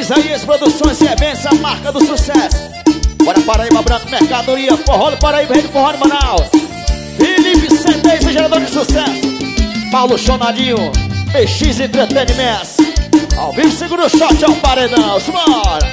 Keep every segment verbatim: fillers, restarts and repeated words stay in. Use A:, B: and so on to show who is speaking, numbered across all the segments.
A: Isaías Produções e Eventos, a marca do sucesso. Bora Paraíba Branco, mercadoria, forró do Paraíba, rei do forró de Manaus. Felipe Centês, gerador de sucesso. Paulo Chonadinho, P X Entretenimentos. Ao vivo, segura o shot ao paredão, simbora.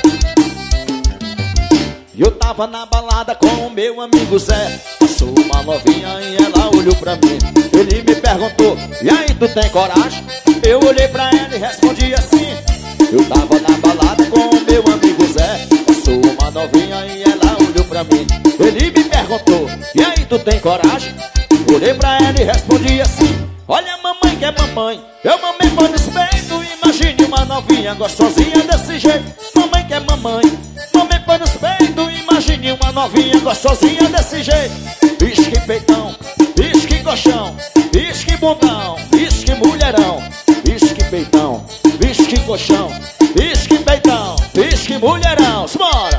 A: Eu tava na balada com o meu amigo Zé. Passou uma novinha e ela olhou pra mim. Ele me perguntou, e aí, tu tem coragem? Eu olhei pra ela e respondi assim. Eu tava na balada com o meu amigo Zé. Passou uma novinha e ela olhou pra mim. Ele me perguntou, e aí, tu tem coragem? Olhei pra ela e respondi assim. Olha, mamãe que é mamãe, eu mamei pano nos peitos. Imagine uma novinha gostosinha desse jeito. Mamãe que é mamãe, mamei pano nos peitos. Imagine uma novinha gostosinha desse jeito. Vixe que peitão, vixe que colchão, vixe que bundão, vixe que mulherão. Vixe que peitão, vixe que colchão, vixe que peitão, vixe que mulherão. Simbora!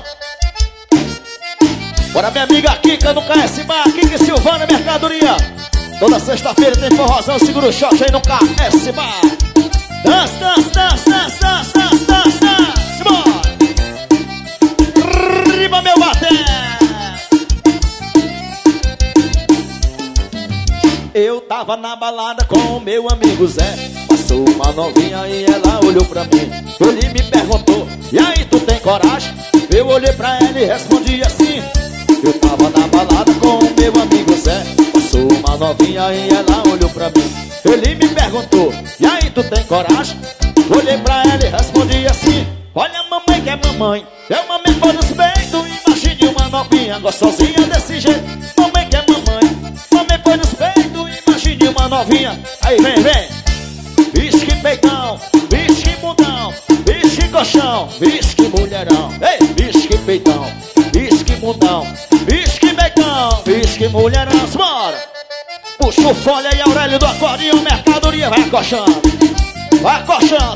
A: Bora minha amiga Kika no K S Bar, Kika Silvana Mercadoria. Toda sexta-feira tem forrozão, segura o shot aí no K S Bar. Dança, dança, dança, dança, dança, dança, dança, dança. Simbora! Riba meu baté! Eu tava na balada com o meu amigo Zé. Passou uma novinha e ela olhou pra mim. Ele me perguntou, e aí, tu tem coragem? Eu olhei pra ela e respondi assim. Eu tava na balada com o meu amigo Zé. Passou uma novinha e ela olhou pra mim. Ele me perguntou, e aí, tu tem coragem? Olhei pra ela e respondi assim. Olha, mamãe que é mamãe, eu mamei pão nos peitos. Imagine uma novinha gostosinha desse jeito. Mamãe que é mamãe, mamei pão nos peitos. Imagine uma novinha. Aí, vem, vem. Vixe que peitão, vixe que bundão, vixe que colchão, vixe que mulherão. Ei, vixe que peitão, vixe que bundão, vixe que peitão, vixe que mulherão. Simbora! Puxa o fole aí, Aurélio do acordeão, mercadoria, vai acochando. Vai acochando,